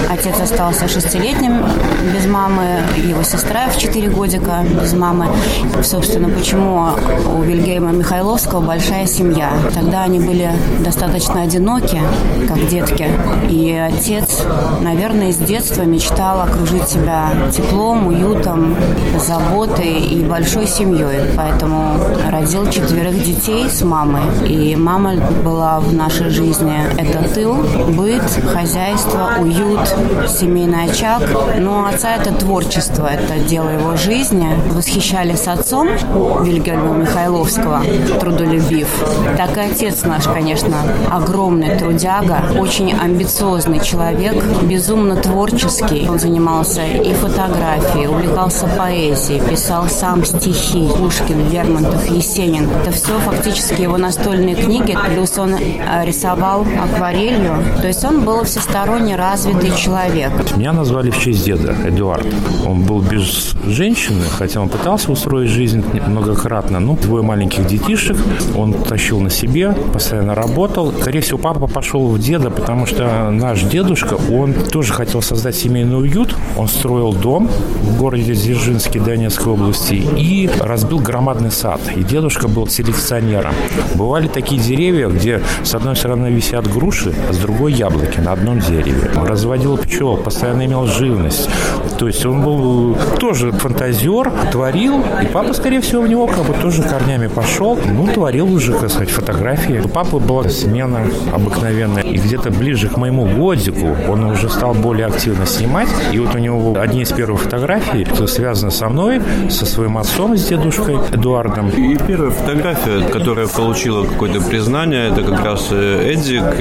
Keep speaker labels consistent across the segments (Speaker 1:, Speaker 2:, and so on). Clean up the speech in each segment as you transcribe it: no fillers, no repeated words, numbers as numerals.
Speaker 1: Отец остался 6-летним без мамы, его сестра в 4 годика без мамы. Собственно, почему у Вильгельма Михайловского большая семья. Тогда они были достаточно одиноки, как детки. И отец, наверное, с детства мечтал окружить себя теплом, уютом, заботой и большой семьей. Поэтому родил 4 детей с мамой. И мама была в нашей жизни – это тыл, быт, хозяйство, уют, семейный очаг. Но отца – это творчество, это дело его жизни. Восхищались отцом Вильгельма Михайловского, трудолюбив. Так и отец наш, конечно, огромный трудяга, очень амбициозный человек, безумно творческий. Он занимался и фотографией, увлекался поэзией, писал сам стихи. Пушкин, Лермонтов, Есенин. Это все фактически его настольные книги, плюс он рисовал акварелью. То есть он был всесторонне развитый человек.
Speaker 2: Меня назвали в честь деда, Эдуард. Он был без женщины, хотя он пытался устроить жизнь многократно. 2 маленьких детишек он тащил на себе, постоянно работал. Скорее всего, папа пошел в деда, потому что наш дедушка, он тоже хотел создать семейный уют. Он строил дом в городе Дзержинске Донецкой области и разбил громадный сад. И дедушка был селекционером. Бывали такие деревья, где с одной стороны висят груши, а с другой яблоки на одном дереве. Он разводил пчел, постоянно имел живность. То есть он был тоже фантазер, творил. И папа, скорее всего, в него тоже корнями пошел. Творил уже, фотографии. У папы была смена обыкновенная. И где-то ближе к моему годику он уже стал более активно снимать. И вот у него одни из первых фотографий связаны со мной, со своим отцом, с дедушкой Эдуардом.
Speaker 3: И первая фотография, которая получила какое-то признание, это как раз Эдик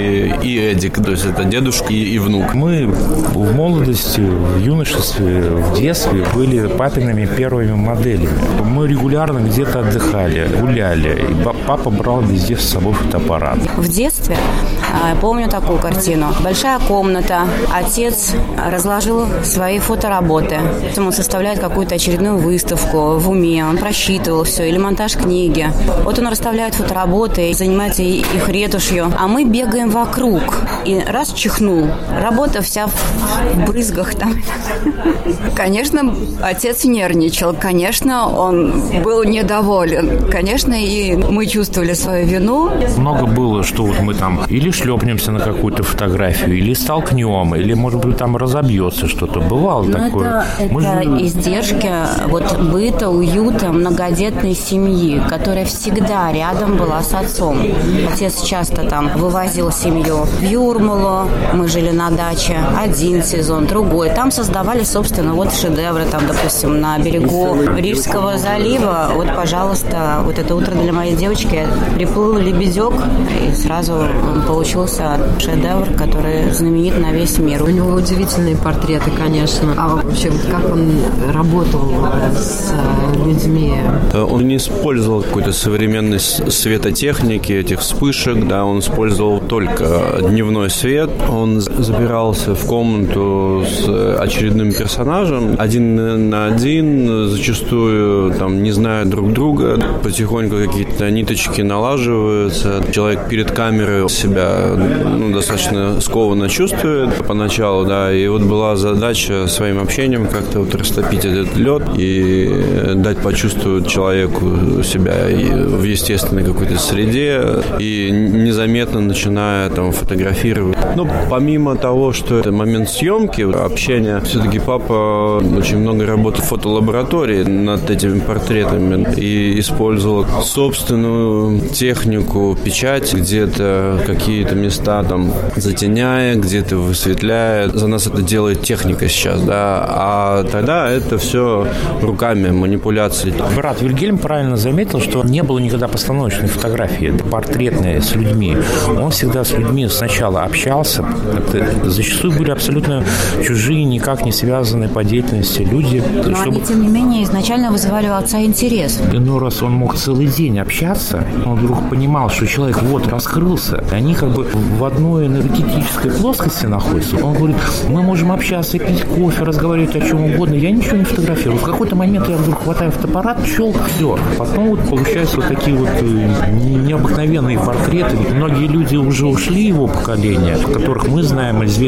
Speaker 3: и Эдик. То есть это дедушка и внук.
Speaker 2: Мы в молодости, в юношестве, в детстве были папиными первыми моделями. Мы регулярно где-то отдыхали, гуляли. И папа брал везде с собой фотоаппарат.
Speaker 1: В детстве помню такую картину. Большая комната. Отец разложил свои фотоработы. Он составляет какую-то очередную выставку в уме. Он просчитывал все. Или монтаж книги. Вот он расставляет фотоработы, занимается их ретушью. А мы бегаем вокруг. И раз чихнул. Работа вся в брызгах там. Конечно, отец нервничал. Конечно, он был недоволен. Конечно, и мы чувствовали свою вину.
Speaker 2: Много было, что вот мы там или шлепнемся на какую-то фотографию, или столкнем, или, может быть, там разобьется что-то. Бывало такое.
Speaker 1: Это издержки быта, уюта, многодетной семьи, которая всегда рядом была с отцом. Отец часто там вывозил семью в Юрмалу. Мы жили на даче. Один сезон, другой. Там создавали, собственно, шедевры. Там, допустим, на берегу Рижского залива. Пожалуйста, это утро для моей девочки. Приплыл лебедек, и сразу получился шедевр, который знаменит на весь мир.
Speaker 4: У него удивительные портреты, конечно. А вообще, как он работал с людьми?
Speaker 3: Он не использовал какой-то современной светотехники, этих вспышек, да, он использовал только дневной свет. Он забирался в комнату с очередным персонажем, один на один, зачастую там не зная друг друга, потихоньку какие-то ниточки налаживаются. Человек перед камерой себя достаточно скованно чувствует поначалу, да, и была задача своим общением как-то растопить этот лед и дать почувствовать человеку себя в естественной какой-то среде и незаметно начиная там фотографировать. Помимо того, что это момент съемки, общения, все-таки папа очень много работал в фотолаборатории над этими портретами и использовал собственную технику, печать, где-то какие-то места там затеняя, где-то высветляя. За нас это делает техника сейчас, да, а тогда это все руками, манипуляции.
Speaker 2: Брат Вильгельм правильно заметил, что не было никогда постановочной фотографии, это портретная с людьми. Он всегда с людьми сначала общался. Это зачастую были абсолютно чужие, никак не связанные по деятельности люди.
Speaker 1: Но они, тем не менее, изначально вызывали у отца интерес.
Speaker 2: Раз он мог целый день общаться, он вдруг понимал, что человек раскрылся. И они в одной энергетической плоскости находятся. Он говорит, мы можем общаться, пить кофе, разговаривать о чем угодно. Я ничего не фотографирую. В какой-то момент я вдруг хватаю фотоаппарат, щелк, все. Потом получаются такие необыкновенные портреты. Многие люди уже ушли, его поколения, которых мы знаем, известны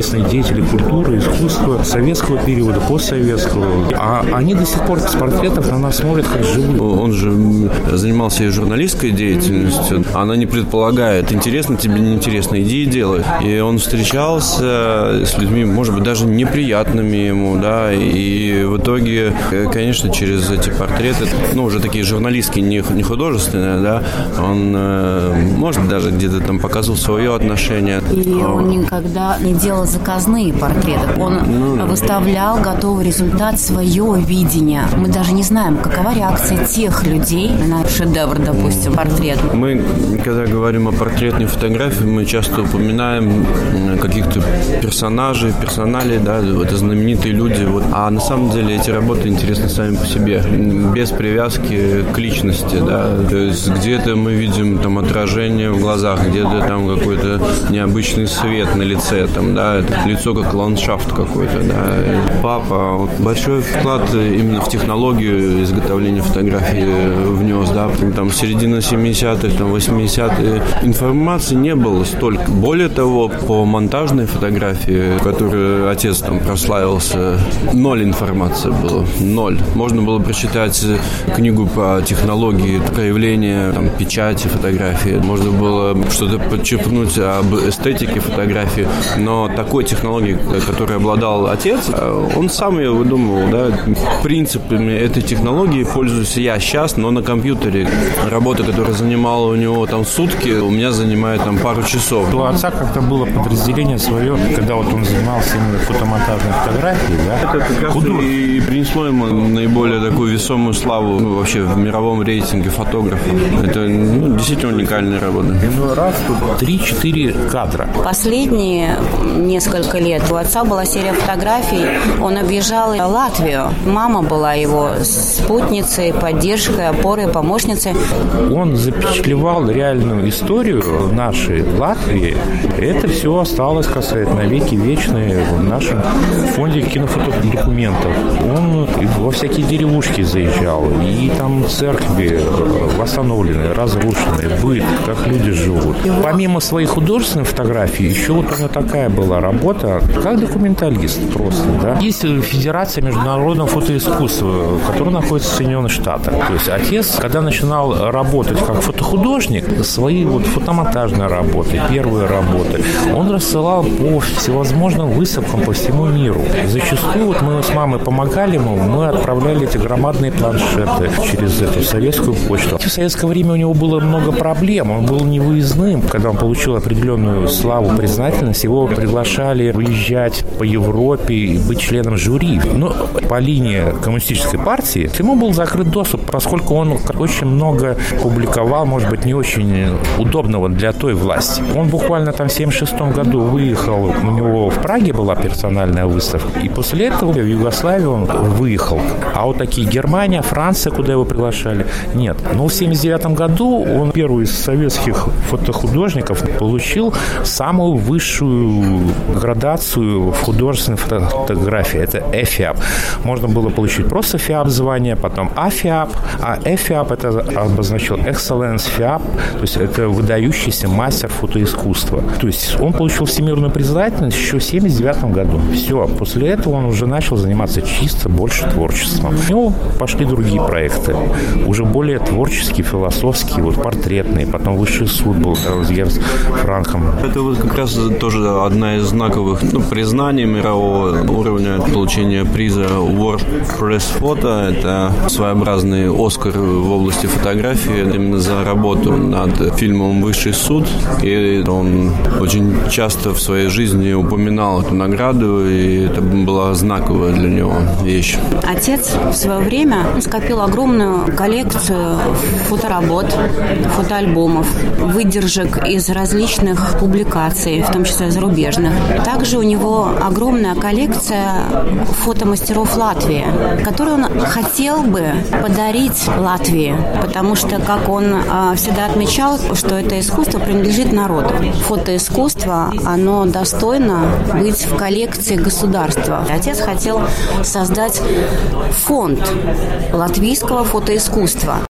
Speaker 2: известные деятели культуры, искусства советского периода, постсоветского. А они до сих пор с портретов на нас смотрят как живые.
Speaker 3: Он же занимался и журналистской деятельностью. Она не предполагает, интересно тебе, неинтересно, иди и делай. И он встречался с людьми, может быть, даже неприятными ему, да, и в итоге, конечно, через эти портреты, уже такие журналистские, не художественные, да, он, может, даже где-то там показывал свое отношение.
Speaker 1: И он никогда не делал заказные портреты. Он выставлял готовый результат, свое видение. Мы даже не знаем, какова реакция тех людей на шедевр, допустим, портрет.
Speaker 3: Мы, когда говорим о портретной фотографии, мы часто упоминаем каких-то персонажей, персоналей, да, это знаменитые люди. А на самом деле эти работы интересны сами по себе, без привязки к личности, да. То есть где-то мы видим там отражение в глазах, где-то там какой-то необычный свет на лице, там, да, это лицо как ландшафт какой-то, да. Папа большой вклад именно в технологию изготовления фотографий внес, да, там середина 70-х, там 80-е. Информации не было столько. Более того, по монтажной фотографии, которую отец там прославился, 0 информации было. 0. Можно было прочитать книгу по технологии проявления там, печати фотографии. Можно было что-то подчеркнуть об эстетике фотографии. Но такой технологией, которой обладал отец, он сам ее выдумывал. Да? Принципами этой технологии пользуюсь я сейчас, но на компьютере. Работа, которая занимала у него там сутки, у меня занимает там пару часов.
Speaker 2: У отца как-то было подразделение свое, когда вот он занимался именно фотомонтажной фотографией, да?
Speaker 3: Это как раз и принесло ему наиболее такую весомую славу вообще в мировом рейтинге фотографов. Это действительно уникальная работа.
Speaker 2: Иной раз тут 3-4 кадра.
Speaker 1: Последние несколько лет у отца была серия фотографий. Он объезжал Латвию. Мама была его спутницей, поддержкой, опорой, помощницей.
Speaker 2: Он запечатлевал реальную историю нашей Латвии. Это все осталось, касается навеки вечные в нашем фонде кинофотодокументов. Он во всякие деревушки заезжал, и там церкви восстановленные, разрушенные, быт, как люди живут. Помимо своих художественных фотографий, еще вот она такая была работа, как документалист просто, да. Есть Федерация международного фотоискусства, которая находится в Соединенных Штатах. То есть отец, когда начинал работать как фотохудожник, свои вот фотомонтажные работы, первые работы, он рассылал по всевозможным выставкам по всему миру. Зачастую вот мы с мамой помогали ему, мы отправляли эти громадные планшеты через эту советскую почту. В советское время у него было много проблем, он был невыездным. Когда он получил определенную славу, признательность, его приглашали выезжать по Европе и быть членом жюри. Но по линии коммунистической партии ему был закрыт доступ, поскольку он очень много публиковал, может быть, не очень удобного для той власти. Он буквально там в 1976 году выехал, у него в Праге была персональная выставка, и после этого в Югославию он выехал. А вот такие Германия, Франция, куда его приглашали, нет. Но в 1979 году он, первый из советских фотохудожников, получил самую высшую градацию в художественной фотографии. Это ЭФИАП. Можно было получить просто ФИАП звание, потом АФИАП, а ЭФИАП это обозначил Excellence ФИАП, то есть это выдающийся мастер фотоискусства. То есть он получил всемирную признательность еще в 1979 году. Все, после этого он уже начал заниматься чисто больше творчеством. У него пошли другие проекты, уже более творческие, философские, вот портретные, потом Высший суд был с Герц Франком.
Speaker 3: Это вот как раз тоже одна из знаковых признаний мирового уровня получения приза World Press Photo. Это своеобразный Оскар в области фотографии именно за работу над фильмом «Высший суд». И он очень часто в своей жизни упоминал эту награду, и это была знаковая для него вещь.
Speaker 1: Отец в свое время скопил огромную коллекцию фоторабот, фотоальбомов, выдержек из различных публикаций, в том числе зарубежных. Также у него огромная коллекция фотомастеров Латвии, которую он хотел бы подарить Латвии, потому что, как он всегда отмечал, что это искусство принадлежит народу. Фотоискусство, оно достойно быть в коллекции государства. Отец хотел создать фонд латвийского фотоискусства.